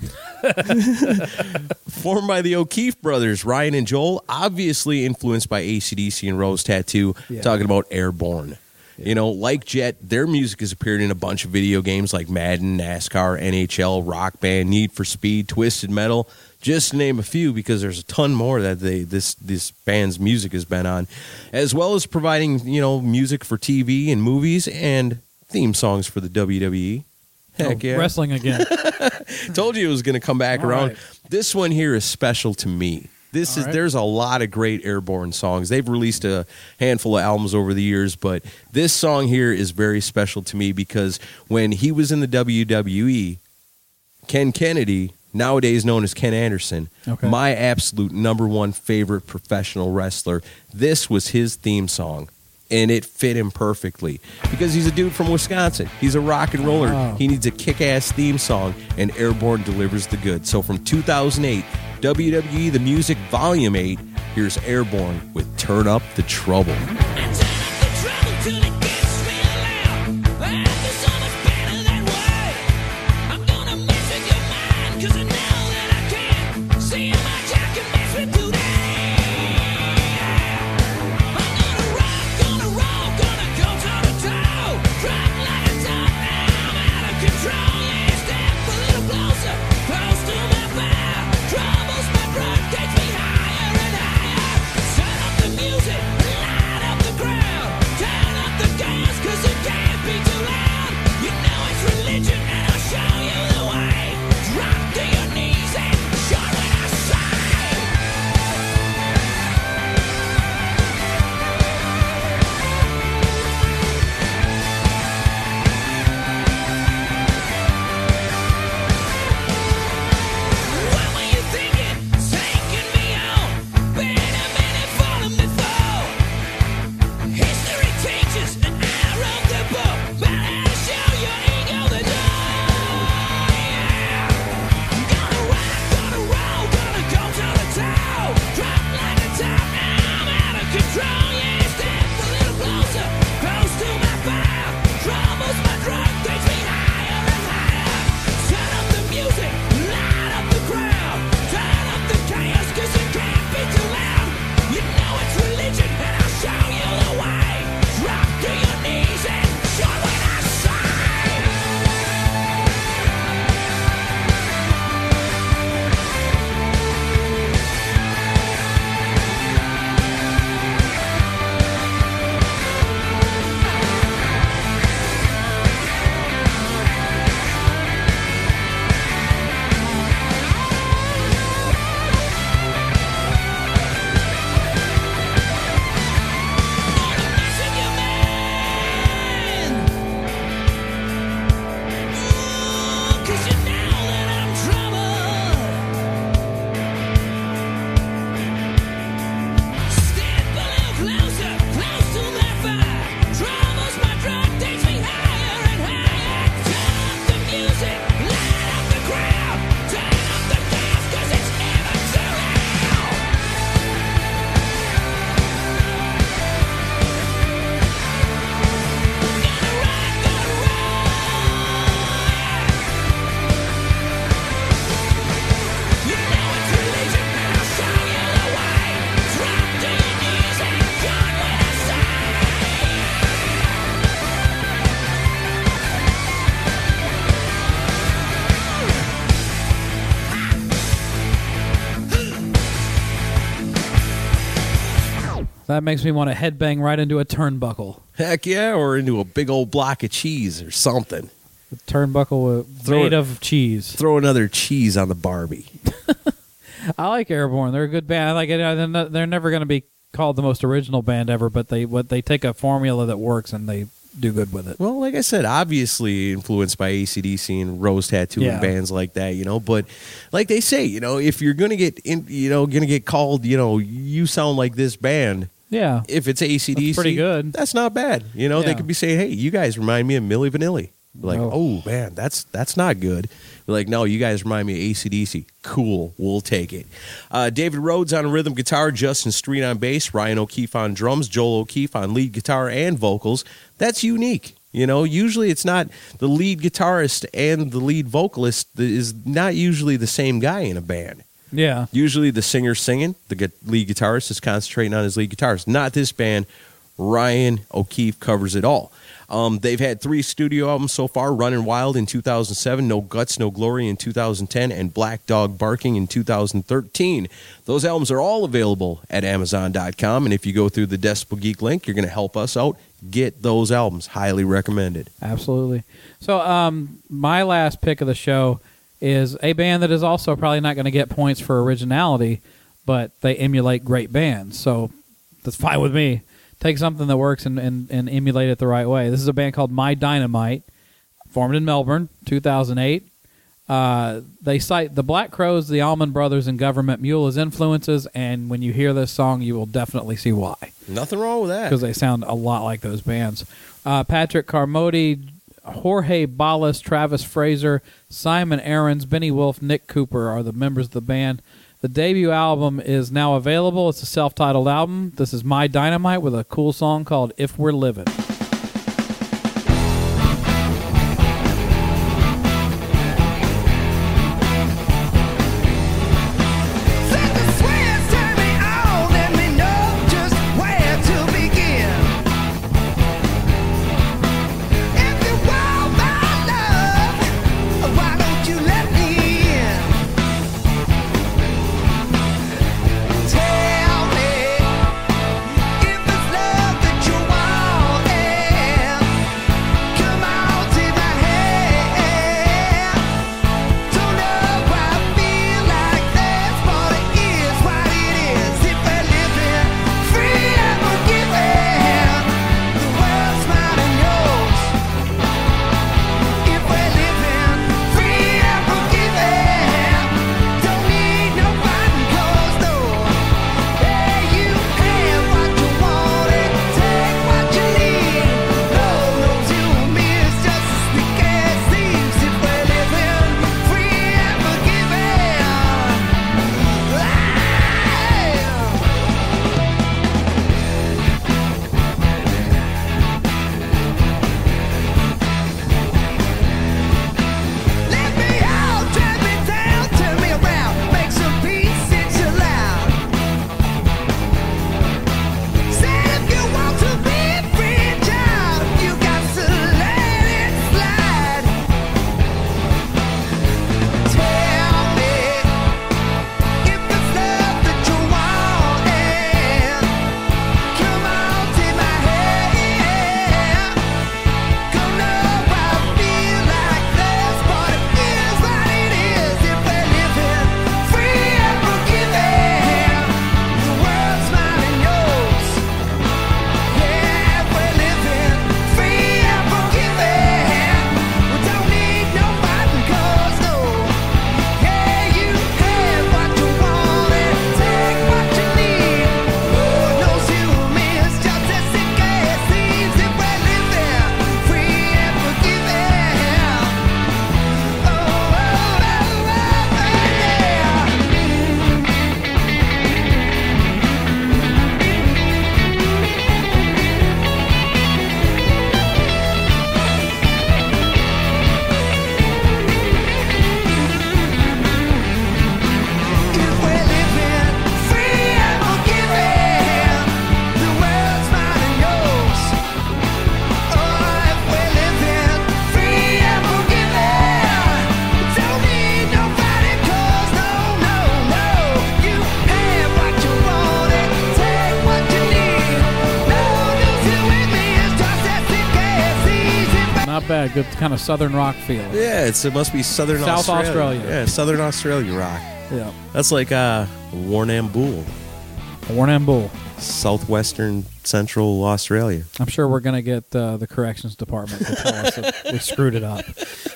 Formed by the O'Keefe brothers, Ryan and Joel, obviously influenced by AC/DC and Rose Tattoo, Yeah. talking about Airborne. Like Jet, their music has appeared in a bunch of video games like Madden, NASCAR, NHL, Rock Band, Need for Speed, Twisted Metal, just to name a few, because there's a ton more that this band's music has been on, as well as providing music for TV and movies and theme songs for the WWE. Heck yeah. Wrestling again. Told you it was going to come back All around. right. This one here is special to me. All right. There's a lot of great Airborne songs. They've released a handful of albums over the years, but this song here is very special to me because when he was in the WWE, Ken Kennedy, nowadays known as Ken Anderson, Okay. my absolute number one favorite professional wrestler, this was his theme song. And it fit him perfectly because he's a dude from Wisconsin. He's a rock and roller. Wow. He needs a kick-ass theme song, and Airborne delivers the goods. So from 2008, WWE The Music Volume 8, here's Airborne with Turn Up the Trouble. Turn up the That makes me want to headbang right into a turnbuckle. Heck yeah, or into a big old block of cheese or something. A turnbuckle made of cheese. Throw another cheese on the Barbie. I like Airborne. They're a good band. I like it. They're never going to be called the most original band ever, but they take a formula that works and they do good with it. Well, like I said, obviously influenced by AC/DC and Rose Tattoo and bands like that, but like they say, if you're going to get called, you sound like this band. Yeah. If it's AC/DC, that's pretty good. That's not bad. They could be saying, hey, you guys remind me of Milli Vanilli. Like, oh man, that's not good. Like, no, you guys remind me of AC/DC. Cool, we'll take it. David Rhodes on rhythm guitar, Justin Street on bass, Ryan O'Keefe on drums, Joel O'Keefe on lead guitar and vocals. That's unique. Usually it's not the lead guitarist and the lead vocalist is not usually the same guy in a band. Yeah. Usually the singer's singing, the lead guitarist is concentrating on his lead guitarist. Not this band. Ryan O'Keefe covers it all. They've had 3 studio albums so far, Running Wild in 2007, No Guts, No Glory in 2010, and Black Dog Barking in 2013. Those albums are all available at Amazon.com, and if you go through the Decibel Geek link, you're going to help us out. Get those albums. Highly recommended. Absolutely. So my last pick of the show is a band that is also probably not going to get points for originality, but they emulate great bands, so that's fine with me. Take something that works and emulate it the right way. This is a band called My Dynamite, formed in Melbourne, 2008. They cite the Black Crowes, the Allman Brothers, and Government Mule as influences, and when you hear this song, you will definitely see why. Nothing wrong with that. Because they sound a lot like those bands. Patrick Carmody, Jorge Ballas, Travis Fraser, Simon Aarons, Benny Wolf, Nick Cooper are the members of the band. The debut album is now available. It's a self-titled album. This is My Dynamite with a cool song called If We're Living. Tell me if it's love that you want. Not bad. Good kind of southern rock feel. Yeah, it must be southern South Australia. Yeah, southern Australia rock. Yeah. That's like Warrnambool, Warrnambool. southwestern central Australia. I'm sure we're going to get the corrections department to tell us that we screwed it up.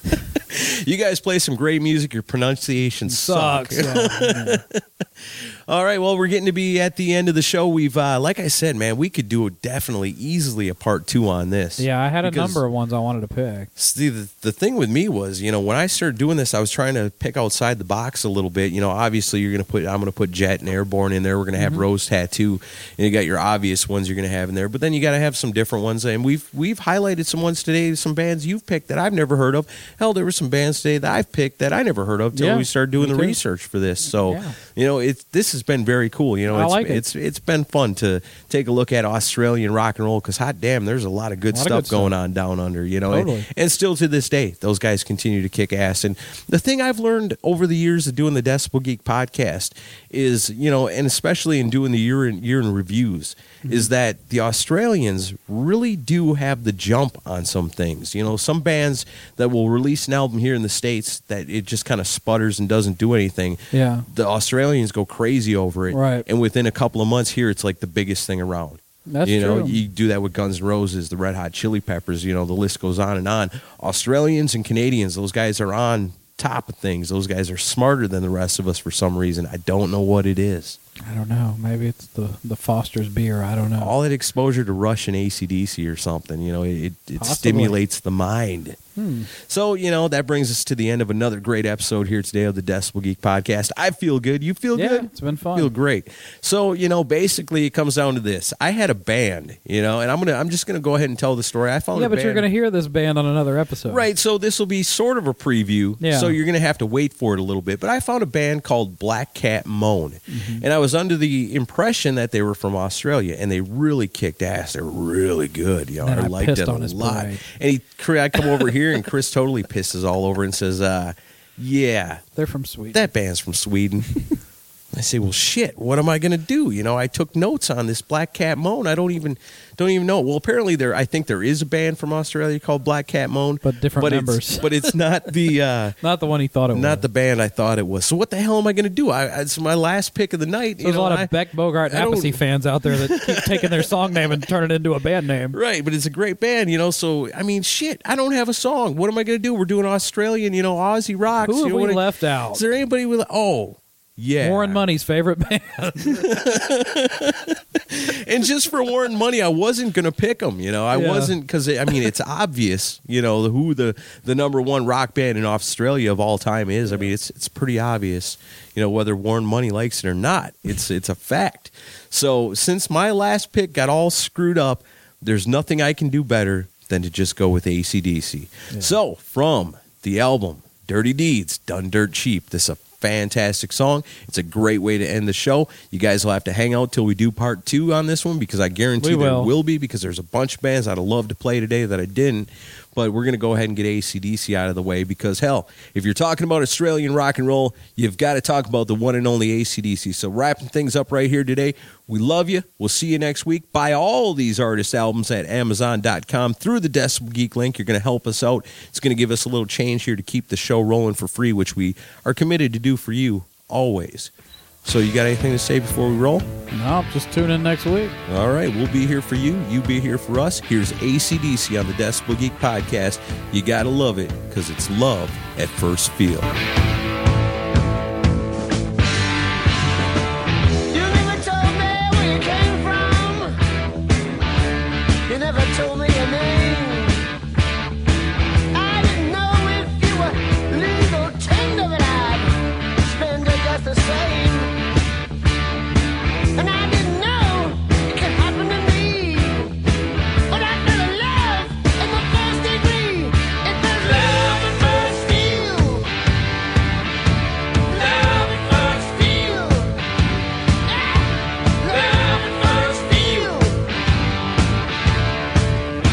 You guys play some great music. Your pronunciation sucks. Yeah. All right, well, we're getting to be at the end of the show. We've, like I said, man, we could do definitely easily a part 2 on this. Yeah, I had a Because- number of ones I wanted to pick. See, the thing with me was, when I started doing this, I was trying to pick outside the box a little bit. Obviously, I'm going to put Jet and Airborne in there. We're going to have Rose Tattoo, and you got your obvious ones you're going to have in there. But then you got to have some different ones. And we've highlighted some ones today, some bands you've picked that I've never heard of. Hell, there were some bands today that I've picked that I never heard of till we started doing the me too. research for this. So, Yeah. this has been very cool. I like it. It's been fun to take a look at Australian rock and roll because hot damn, there's a lot of good stuff going on down under. Totally. And still to this day, those guys continue to kick ass. And the thing I've learned over the years of doing the Decibel Geek podcast is, and especially in doing the year in reviews, is that the Australians really do have the jump on some things. Some bands that will release an album here in the States that it just kind of sputters and doesn't do anything. Yeah. The Australians go crazy over it. Right. And within a couple of months here, it's like the biggest thing around. That's true. You do that with Guns N' Roses, the Red Hot Chili Peppers, the list goes on and on. Australians and Canadians, those guys are on top of things. Those guys are smarter than the rest of us for some reason. I don't know what it is. I don't know. Maybe it's the Foster's beer. I don't know. All that exposure to Rush and AC/DC or something, it Possibly. stimulates the mind. So, that brings us to the end of another great episode here today of the Decibel Geek podcast. I feel good. You feel good? It's been fun. Feel great. So, basically it comes down to this. I had a band, and I'm just going to go ahead and tell the story. I found a but band. you're going to hear this band on another episode. Right, so this will be sort of a preview, Yeah. so you're going to have to wait for it a little bit. But I found a band called Black Cat Moan, and I was under the impression that they were from Australia, and they really kicked ass. They're really good. And I I liked pissed it a on his lot. parade. And I come over here, and Chris totally pisses all over and says, yeah, They're from Sweden. that band's from Sweden. I say, well, shit, what am I going to do? I took notes on this Black Cat Moan. I don't even know. Well, apparently I think there is a band from Australia called Black Cat Moan. But different members. But it's not the... Not the one he thought it was. not the band I thought it was. So what the hell am I going to do? It's my last pick of the night. There's a lot of Beck Bogart I don't- Apathy fans out there that keep taking their song name and turn it into a band name. Right, but it's a great band, So, shit, I don't have a song. What am I going to do? We're doing Australian, Aussie rocks. Who have we left out? Is there anybody with... Oh, yeah. Warren Money's favorite band. And just for Warren Money, I wasn't going to pick them, I wasn't, because, it's obvious, who the number one rock band in Australia of all time is. It's pretty obvious, whether Warren Money likes it or not. It's a fact. So since my last pick got all screwed up, there's nothing I can do better than to just go with AC/DC. Yeah. So from the album Dirty Deeds, Done Dirt Cheap, this is a fantastic song. It's a great way to end the show. You guys will have to hang out till we do part 2 on this one, because I guarantee there will be, because there's a bunch of bands I'd have loved to play today that I didn't. But we're going to go ahead and get AC/DC out of the way, because, hell, if you're talking about Australian rock and roll, you've got to talk about the one and only AC/DC. So wrapping things up right here today, we love you. We'll see you next week. Buy all these artists' albums at Amazon.com through the Decibel Geek link. You're going to help us out. It's going to give us a little change here to keep the show rolling for free, which we are committed to do for you always. So you got anything to say before we roll? No, just tune in next week. All right, we'll be here for you. You be here for us. Here's AC/DC on the Decibel Geek podcast. You got to love it, because it's love at first feel. You never told me where you came from. You never told me your name. I didn't know if you were legal tender, but I'd spend it just the same. And I didn't know it could happen to me. But I fell in love in the first degree. It was love at first feel. Love at first feel. Love at first feel.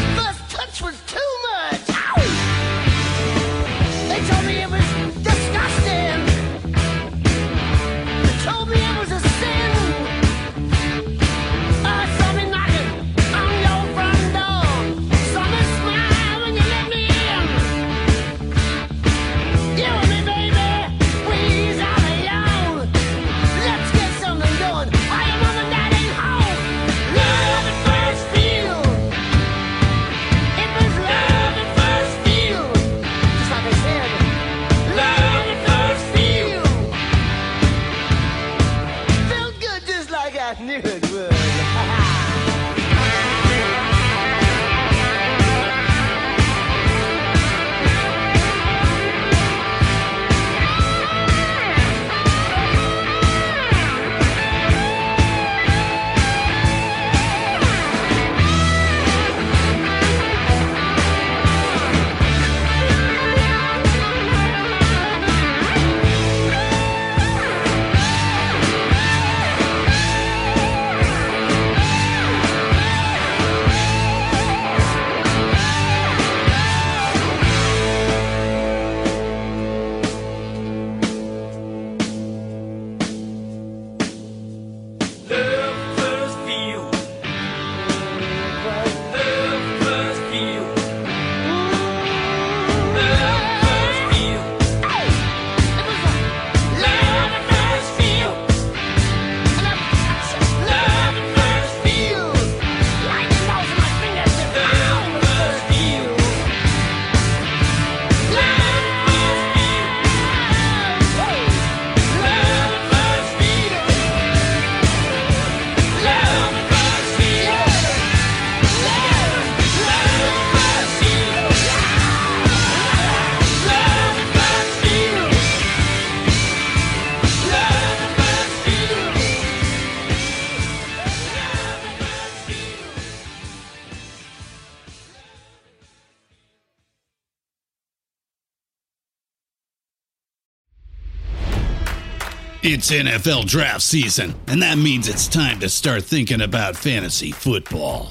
It's NFL draft season, and that means it's time to start thinking about fantasy football.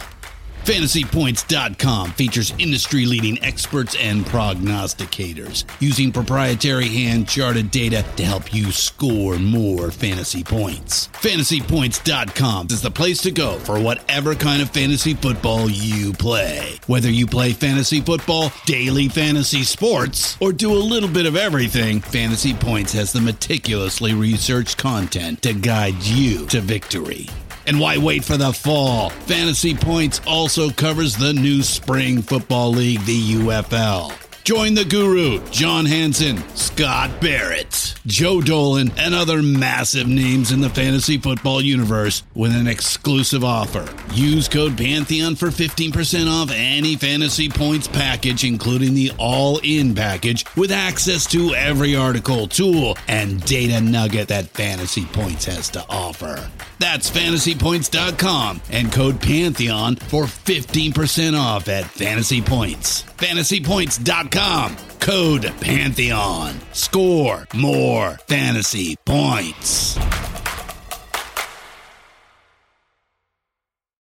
FantasyPoints.com features industry-leading experts and prognosticators using proprietary hand-charted data to help you score more fantasy points. FantasyPoints.com is the place to go for whatever kind of fantasy football you play. Whether you play fantasy football, daily fantasy sports, or do a little bit of everything, Fantasy Points has the meticulously researched content to guide you to victory. And why wait for the fall? Fantasy Points also covers the new spring football league, the UFL. Join the guru, John Hansen, Scott Barrett, Joe Dolan, and other massive names in the fantasy football universe with an exclusive offer. Use code Pantheon for 15% off any Fantasy Points package, including the all-in package, with access to every article, tool, and data nugget that Fantasy Points has to offer. That's FantasyPoints.com and code Pantheon for 15% off at Fantasy Points. FantasyPoints.com, code Pantheon. Score more fantasy points.